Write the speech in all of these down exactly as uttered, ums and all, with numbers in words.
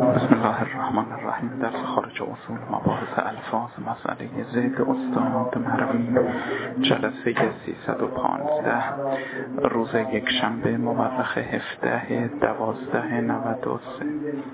بسم الله الرحمن الرحیم. درس خارج اصول مباحث الفاظ مسئله زید استاد مروی، جلسه سیصد و پانزده، روز یک شنبه مورخ هفده دوازده نود و سه.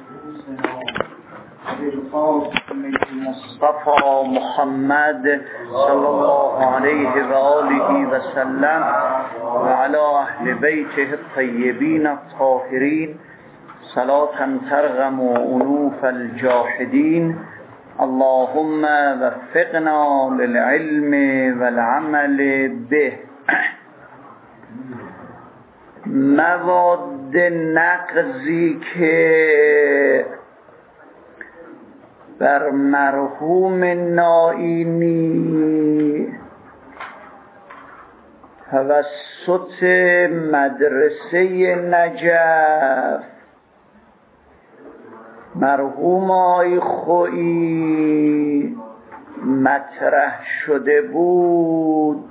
مصطفى محمد صلی الله علیه و آله و سلم و علی اهل بیته الطیبین الطاهرین صلاة ترغم انوف الجاحدین. اللهم وفقنا للعلم والعمل به. مواد نقضی که بر مرحوم نائینی توسط مدرسه نجف مرحوم آقای خویی مطرح شده بود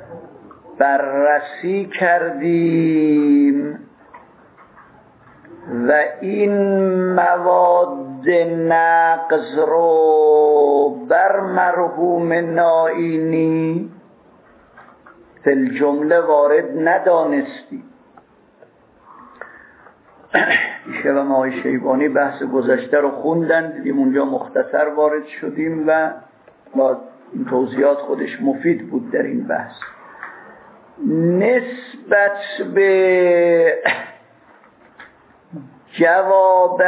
بررسی کردیم و این مواد نقض رو بر مرحوم نائینی فی الجمله وارد ندانستیم. شب ما آقای شیبانی بحث گذشته رو خوندن، دیدیم اونجا مختصر وارد شدیم و با این توضیحات خودش مفید بود در این بحث. نسبت به جواب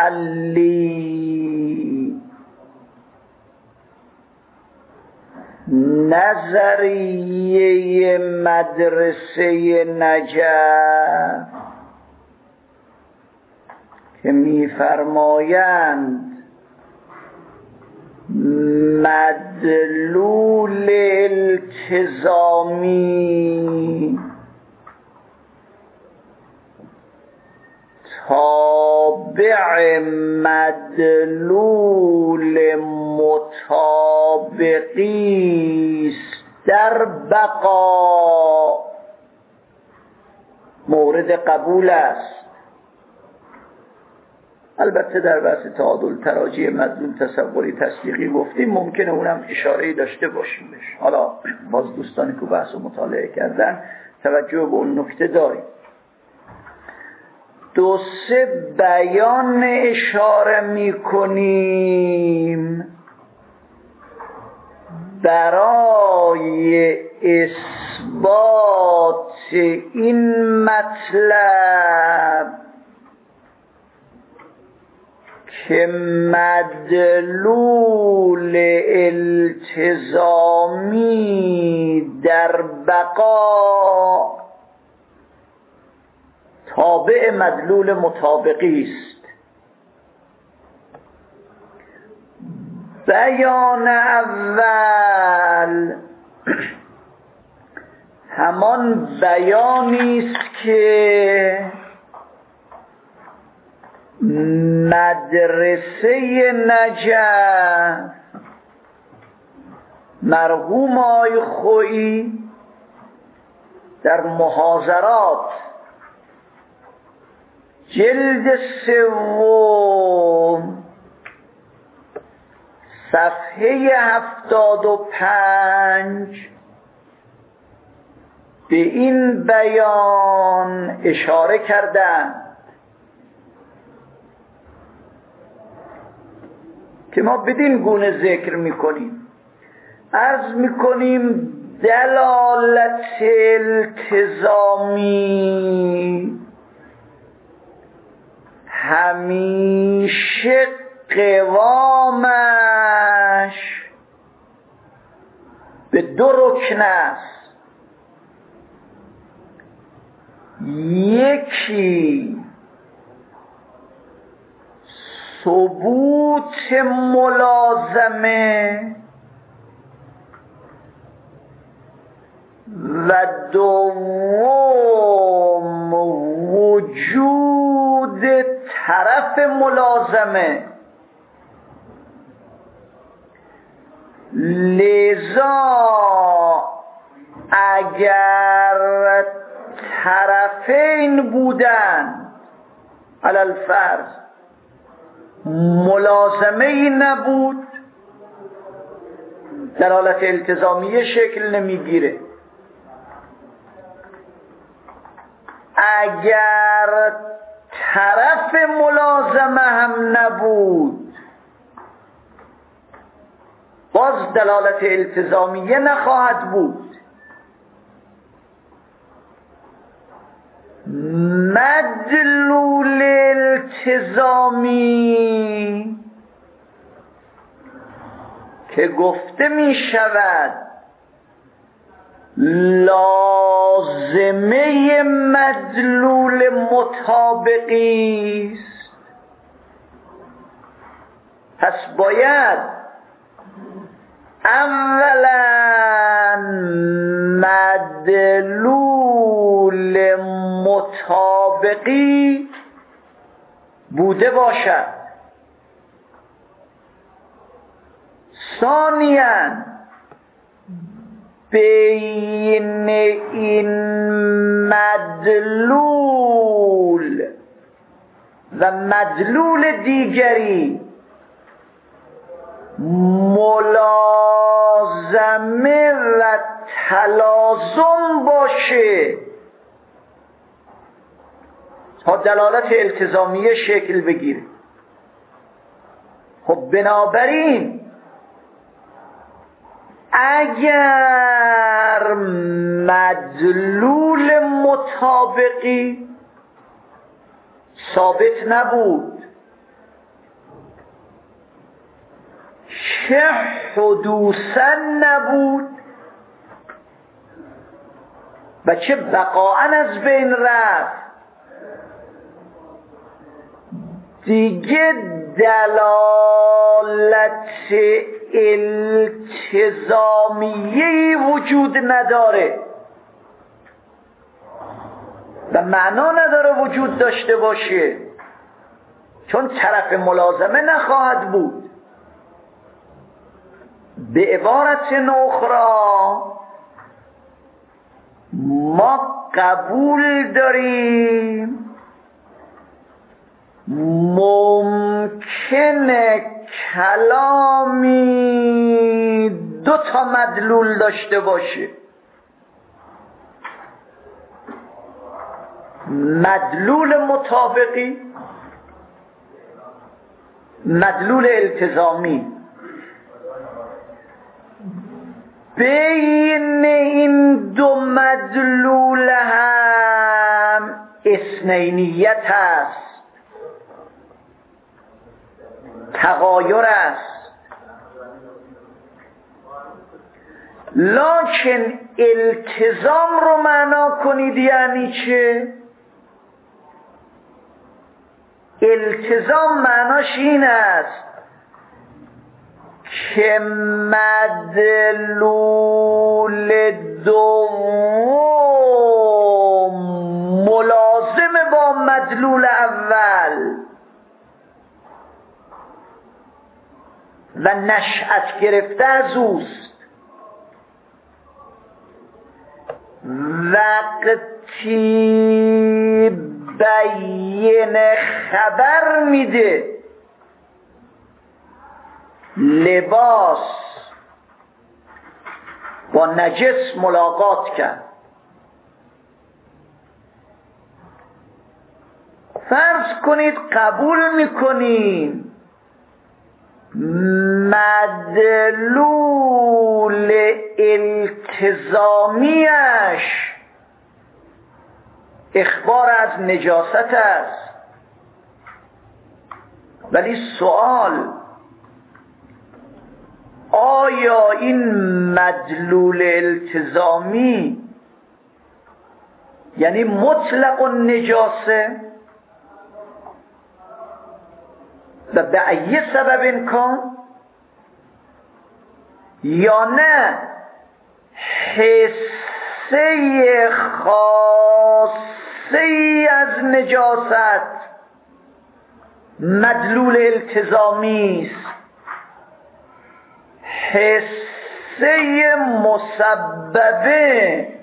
حلی نظریه مدرسه نجف که می‌فرمایند مدلول التزامی تابع مدلول مطابقی است در بقا مورد قبول است. البته در بحث تعادل تراجیح مدلول تصوری تصدیقی گفتیم، ممکنه اونم اشاره‌ای داشته باشیم بهش. حالا باز دوستانی که بحث رو مطالعه کردن توجه به اون نکته داریم. دو سه بیان اشاره می‌کنیم برای اثبات این مطلب که مدلول التزامی در بقا تابع مدلول مطابقی است. بیان اول همان بیانی است که مدرسه نجف مرحوم آقای خویی در محاضرات جلد سوم صفحه هفتاد و پنج به این بیان اشاره کردند که ما بدین گونه ذکر میکنیم. عرض میکنیم دلالت التزامی همیشه قوامش به دو رکن است. یکی ثبوت ملازمه و دوم وجود طرف ملازمه. لذا اگر طرفین بودن علل فرض ملازمه ای نبود دلالت التزامیه شکل نمیگیره. اگر طرف ملازمه هم نبود باز دلالت التزامیه نخواهد بود. مدلول التزامی که گفته می شود لازمه مدلول مطابقی است، پس باید اولا مدلول مطابقی بوده باشد، ثانیاً بین این مدلول و مدلول دیگری ملازمه و تلازم باشه تا دلالت التزامیه شکل بگیره. خب بنابراین اگر مدلول مطابقی ثابت نبود، چه حدوثا نبود و چه بقاءً از بین رفت، دیگه دلالت التزامیه‌ای وجود نداره و معنا نداره وجود داشته باشه، چون طرف ملازمه نخواهد بود. به عبارت اخرى ما قبول داریم ممکنه کلامی دو تا مدلول داشته باشه، مدلول مطابقی، مدلول التزامی. بین این دو مدلول هم اثنینیت است، تغایر است، لکن التزام رو معنا کنید یعنی چه؟ التزام معناش این است که مدلول دوم ملازم با مدلول اول و نشأت گرفته از اوست. وقتی بیان خبر میده لباس با نجس ملاقات کرد، فرض کنید قبول میکنین مدلول التزامیش اخبار از نجاست است، ولی سوال آیا این مدلول التزامی یعنی مطلق النجاسه و به ای سبب امکان، یا نه حسه خاصی از نجاست مدلول التزامی است، حسه مسببه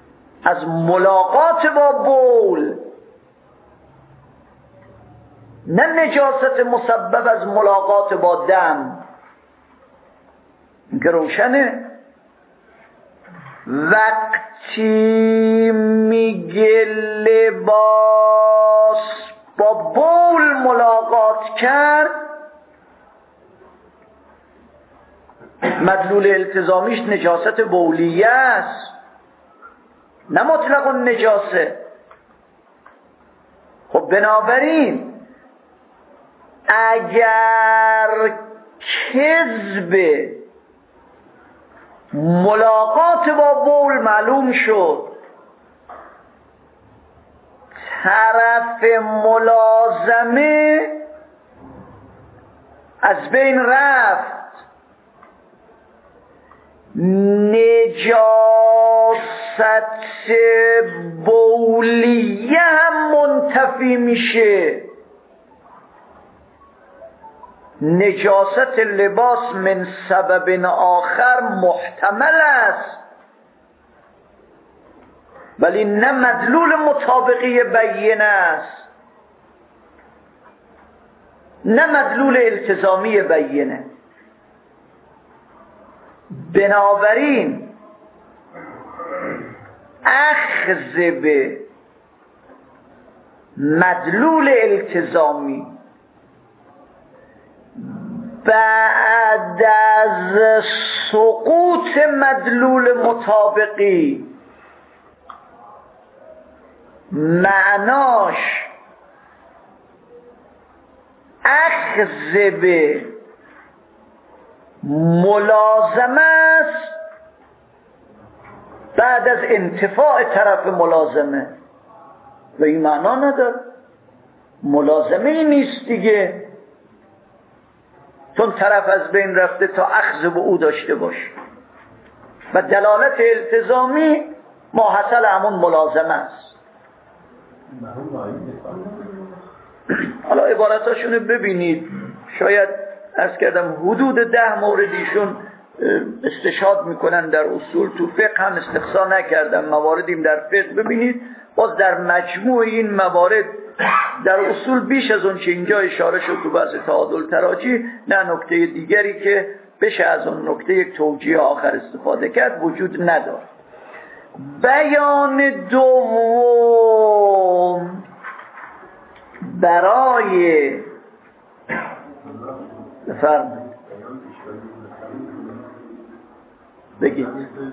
از ملاقات با بول نه نجاست مسبب از ملاقات با دم، این که روشنه. وقتی میگه لباس با بول ملاقات کرد، مدلول التزامیش نجاست بولیه است، نه مطلق نجاسه. خب بنابراین اگر کذب ملاقات با بول معلوم شد، طرف ملازمه از بین رفت، نجاست بولیه هم منتفی میشه. نجاست لباس من سبب آخر محتمل است، ولی نه مدلول مطابقی بینه است، نه مدلول التزامی بینه. بنابراین اخذ به مدلول التزامی بعد از سقوط مدلول مطابقی معناش اخذ به ملازمه است بعد از انتفاع طرف ملازمه، و این معنا نداره. ملازمه ای نیست دیگه، چون طرف از بین رفته تا اخذ به او داشته باشه. و دلالت التزامی ماحصل همون ملازمه است. حالا عبارتاشونو ببینید، شاید عرض کردم حدود ده موردیشون استشهاد میکنن در اصول، تو فقه هم استقصا نکردم، مواردیم در فقه ببینید، باز در مجموع این موارد در اصول بیش از اون چه اینجا اشاره شد تو بحث تعادل تراجیح، نه نکته دیگری که بشه از اون نکته یک توجیه آخر استفاده کرد وجود نداره. بیان دوم برای بفرمایید بگید.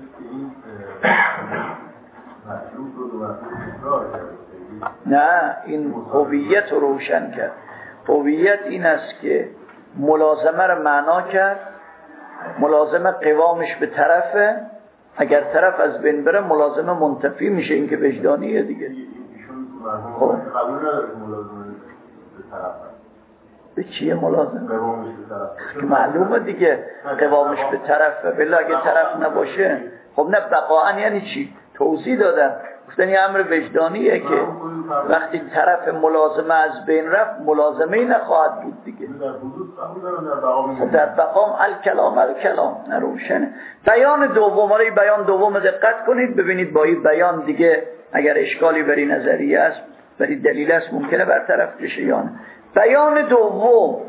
نه، این هویت رو روشن کرد. هویت این است که ملازمه رو معنا کرد، ملازمه قوامش به طرفه، اگر طرف از بین بره ملازمه منتفی میشه، این که وجدانیه دیگه. خب قبول نداره ملازمه به طرف به چیه ملازمه؟ قوامش به طرف معلومه دیگه، قوامش به طرفه. بله اگه طرف نباشه خب نه، بقاعا یعنی چی؟ توضیح دادم، گفتن یه امر وجدانیه که وقتی طرف ملازمه از بین رفت ملازمه ای نخواهد بود دیگه. در بقام الکلام الکلام نروشنه. بیان دوم، آره بیان دوم دقت کنید ببینید، با این بیان دیگه اگر اشکالی بری نظریه است بری دلیل است ممکنه برطرف بشه یا نه. بیان دوم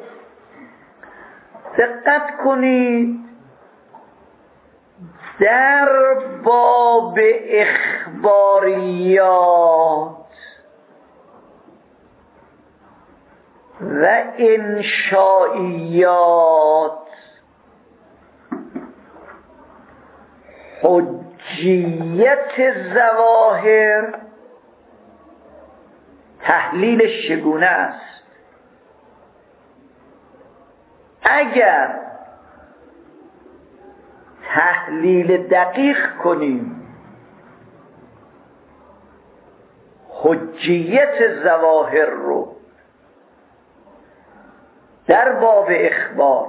دقت کنید، در باب اخباریات و انشائیات حجیت ظواهر تحلیلش چگونه است؟ اگر تحلیل دقیق کنیم حجیت ظواهر رو در باب اخبار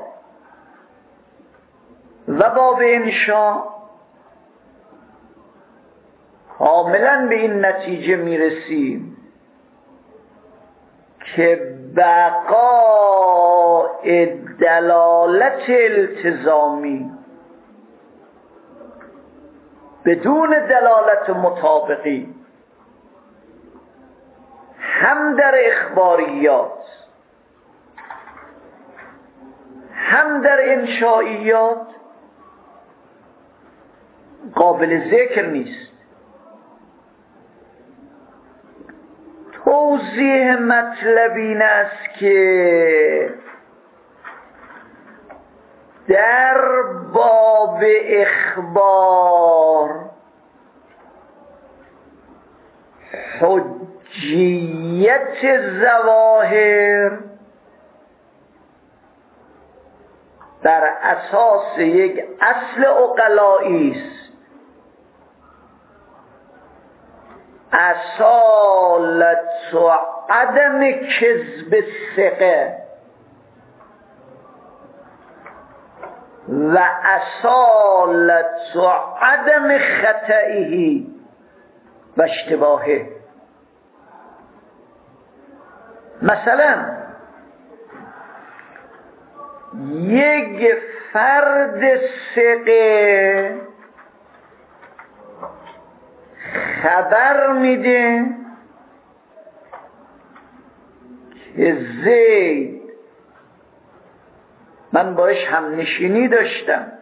و باب انشاء، کاملا به این نتیجه میرسیم که بقاء دلالت التزامی بدون دلالت مطابقی هم در اخباریات هم در انشائیات قابل ذکر نیست. توضیح مطلب این است که در باب اخبار حجیت ظواهر بر اساس یک اصل عقلایی است، اصالت و عدم کذب ثقه و اصالت و عدم خطئه و اشتباهه. مثلا یک فرد ثقه خبر میده که زید من باش هم نشینی داشتم،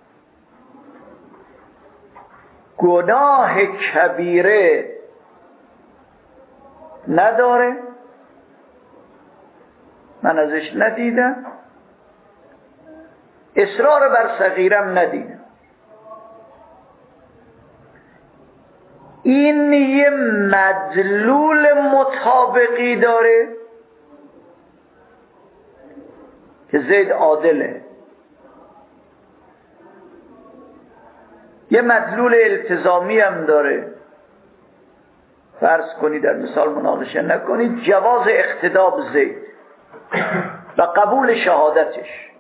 گناه کبیره نداره، من ازش ندیدم، اصرار بر صغیرم ندیدم. این یه مدلول مطابقی داره که زید عادله، یه مدلول التزامی هم داره. فرض کنید در مثال مناقشه نکنید، جواز اقتدا به زید و قبول شهادتش.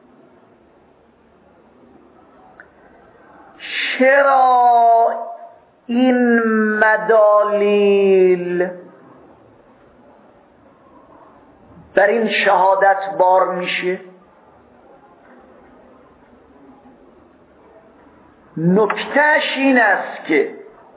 چرا این مدالیل بر این شهادت بار میشه؟ نکتهش این است که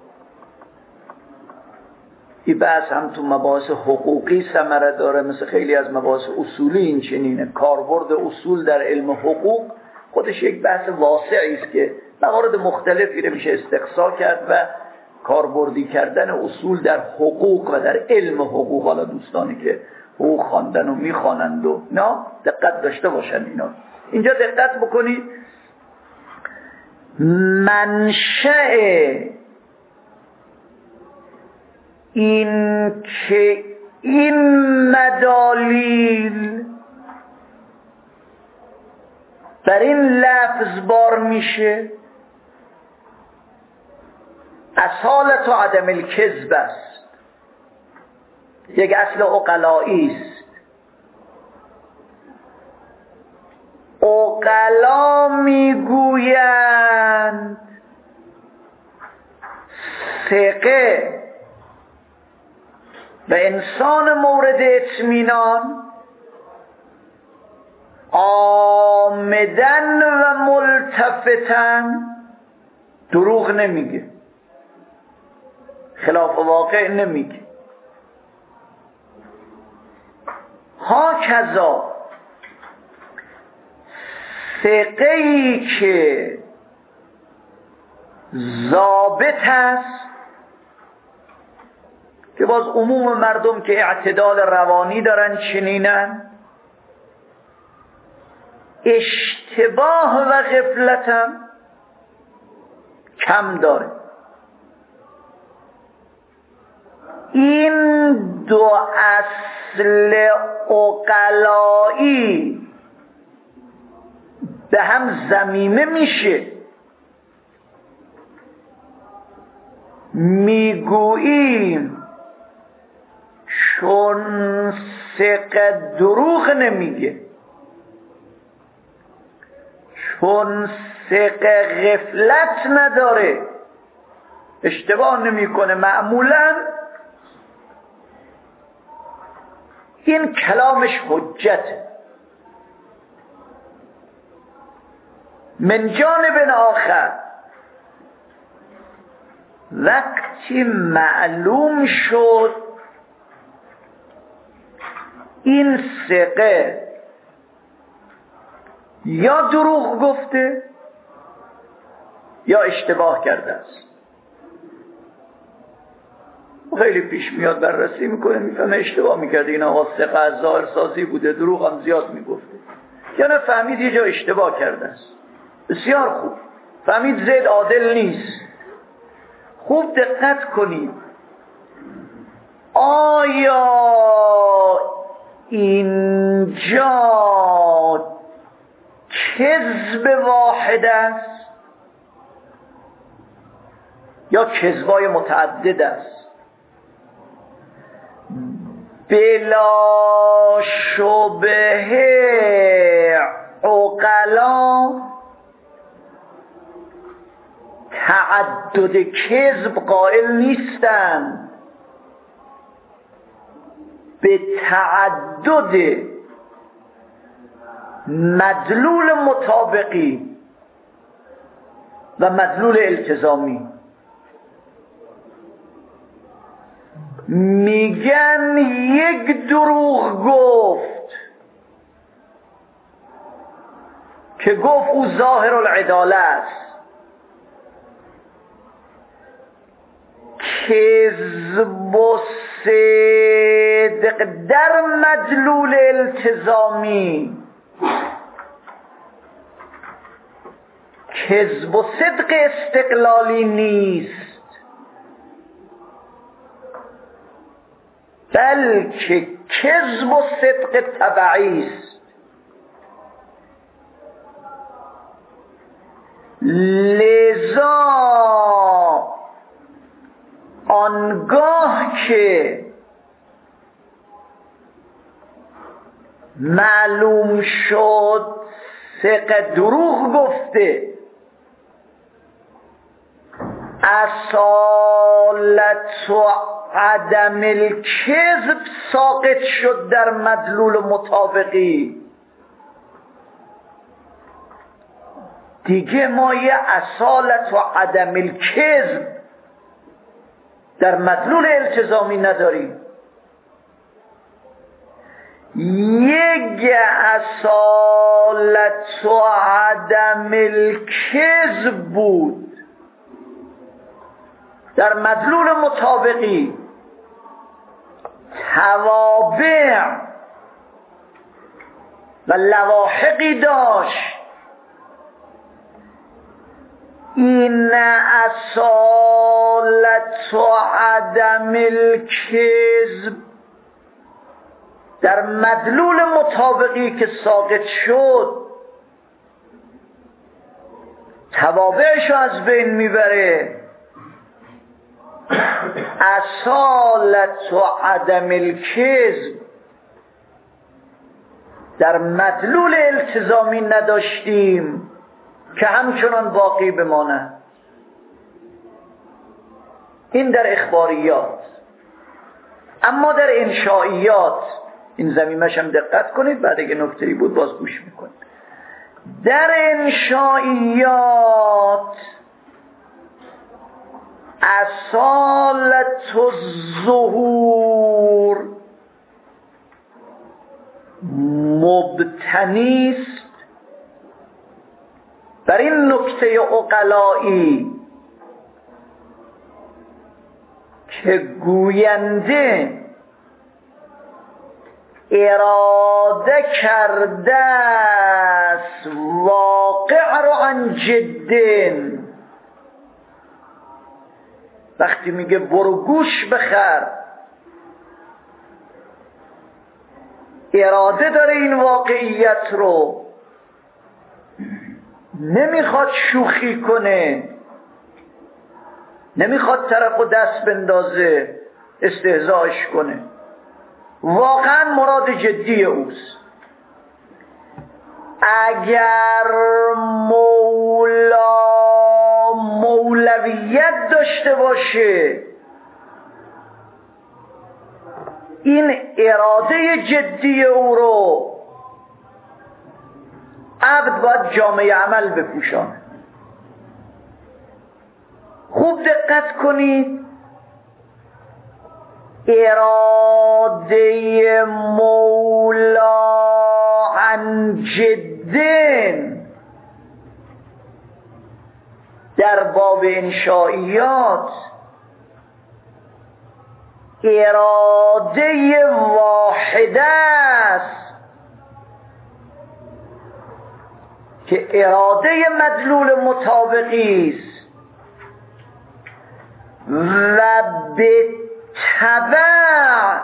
این بحث هم تو مباحث حقوقی ثمره داره، مثل خیلی از مباحث اصولی این چنینه. کاربرد اصول در علم حقوق خودش یک بحث واسعی است که موارد مختلفی رو میشه استقصا کرد و کاربردی کردن اصول در حقوق و در علم حقوق، حالا دوستانی که حقوق خواندن و میخوانند و نه دقت داشته باشند اینا. اینجا دقت بکنید، منشأ این که این مدالیل بر این لفظ بار میشه اصالت و عدم الکذب است، یک اصل عقلایی است. عقلا میگویند ثقه و انسان مورد اطمینان عامدن و ملتفتن دروغ نمیگه، خلاف واقع نمیگه. ها کذا ثقه‌ای که ضابط است، که باز عموم مردم که اعتدال روانی دارن چنینن، اشتباه و غفلت هم کم داره. این دو اصل عقلایی به هم ضمیمه میشه. میگوییم چون ثقه دروغ نمیگه، چون ثقه غفلت نداره، اشتباه نمیکنه، معمولا این کلامش حجته. من جانب آخر وقتی معلوم شد این ثقه یا دروغ گفته یا اشتباه کرده است. خیلی پیش میاد بررسی میکنه میفهمه اشتباه میکرده، این آقا ثقه از ظاهر سازی بوده، دروغ هم زیاد میگفته، یا نه فهمید یه جا اشتباه کرده است. بسیار خوب. فهمید زید عادل نیست. خوب دقت کنید، آیا اینجا کذب واحد است یا کذبای متعدد است؟ بلا شبهه عقلا تعدد کذب قائل نیستند، به تعدد مدلول مطابقی و مدلول التزامی. میگن یک دروغ گفت که گفت او ظاهر العداله است، کذب و صدق در مدلول التزامی، کذب و صدق استقلالی نیست، بلکه کذب و صدق تبعی است. لذا آنگاه که معلوم شد ثقه دروغ گفته، اصالت و عدم الکذب ساقط شد در مدلول مطابقی، دیگه ما یه اصالت و عدم الکذب در مدلول التزامی نداریم. یک اصالت و عدم الکذب بود در مدلول مطابقی، توابع و لواحقی داشت. این اصالت و عدم الکذب در مدلول مطابقی که ساقط شد توابعش از بین میبره. اصالت و عدم الکذب در مدلول التزامی نداشتیم که همچنان باقی بمانه. این در اخباریات. اما در انشائیات، این زمینش هم دقت کنید، بعد اگه نکته‌ای بود باز گوش میکنید. در انشائیات اصالت الظهور مبتنی است بر این نکته عقلایی که گوینده اراده کرده است واقع رو عن جدن. وقتی میگه برو گوش بخر، اراده داره این واقعیت رو، نمیخواد شوخی کنه، نمیخواد طرفو دست بندازه استهزاش کنه، واقعا مراد جدی اوست. اگر مولا مولویت داشته باشه، این اراده جدی او رو عبد باید جامعه عمل بپوشانه. خوب دقت کنید، اراده مولا انجدن در باب انشائیات اراده واحده است که اراده مدلول مطابقی است و به تبع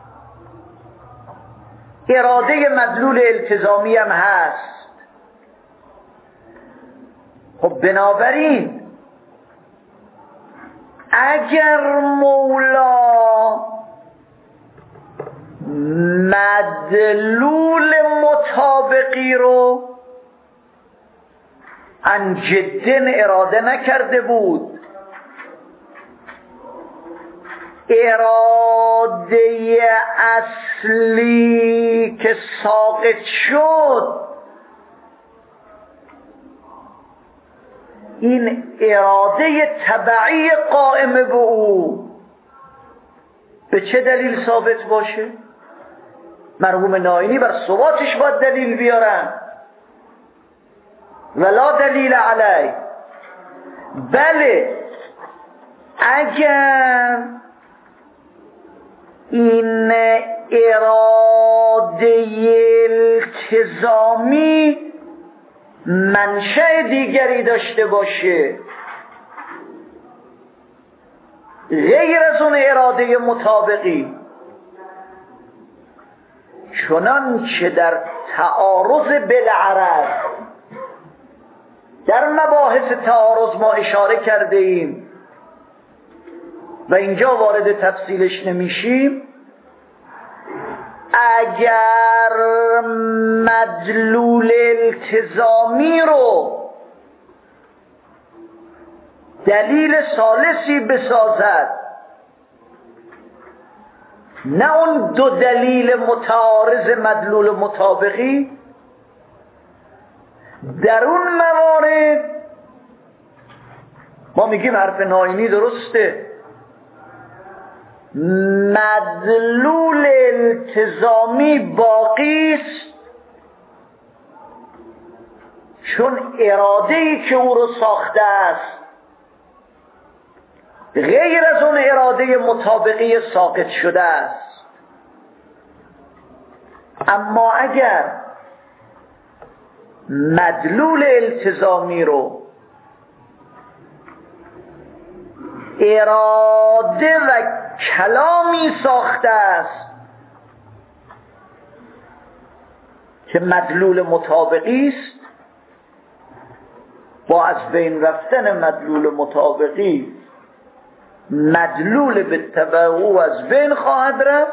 اراده مدلول التزامی هم هست. خب بنابراین اگر مولا مدلول مطابقی رو عن جدن اراده نکرده بود، اراده اصلی که ساقط شد این اراده تبعی قائم به او به چه دلیل ثابت باشه؟ مرحوم نائینی بر ثباتش باید دلیل بیارن، ولا دلیل علیه. بله اگر این اراده التزامی منشأ دیگری داشته باشه غیر از اون اراده مطابقی، چنان که در تعارض بالعرض در مباحث تعارض ما اشاره کرده ایم و اینجا وارد تفصیلش نمیشیم، اگر مدلول التزامی رو دلیل ثالثی بسازد، نه اون دو دلیل متعارض مدلول مطابقی، در اون موارد ما میگیم حرف نائینی درسته، مدلول التزامی باقی است، چون اراده‌ای که او رو ساخته است غیر از اون اراده مطابقی ساقط شده است. اما اگر مدلول التزامی رو اراده و کلامی ساخته است که مدلول مطابقی است، با از بین رفتن مدلول مطابقی مدلول به تبع او از بین خواهد رفت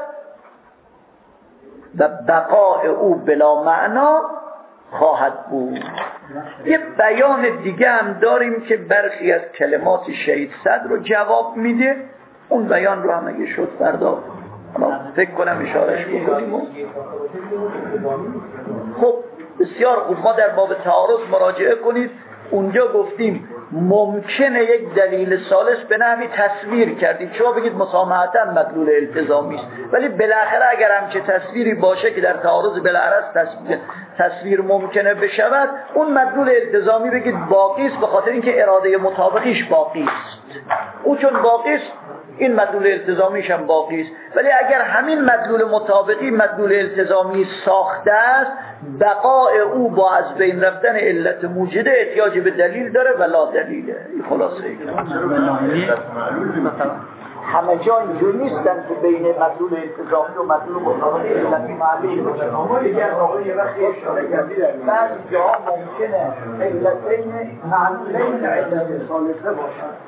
و بقای او بلا معنا خواهد بود. یه بیان دیگه هم داریم که برخی از کلمات شهید صدر رو جواب میده، اون بیان رو هم اگه شد فردا فکر کنم اشارهش بکنیم. خب بسیار خوب، ما در باب تعارض مراجعه کنید، اونجا گفتیم ممکنه یک دلیل ثالث به نحوی تصویر کردید، شما بگید مسامحتاً مدلول التزامی است، ولی بالاخره اگر همچه تصویری باشه که در تعارض بالعرض تصویر, تصویر ممکنه بشود، اون مدلول التزامی بگید باقی است، به خاطر اینکه اراده مطابقیش باقی است. او چون باقی است این مدلول التزامیش هم باقی است. ولی اگر همین مدلول مطابقی مدلول التزامی ساخته است، بقای او با از بین رفتن علت موجوده احتیاج به دلیل داره ولا دلیله. این خلاصه ای همه جا اینجور نیستن که بین مدلول التزامی و مدلول مطابقی علتی معلوم باشه. دیگر آقای یه وقتی اشاره کردید بعضی جاها ممکنه علتین معلولین علت ثالثه باشن.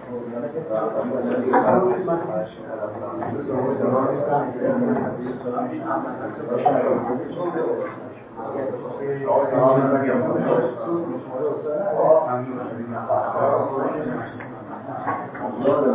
Thank you.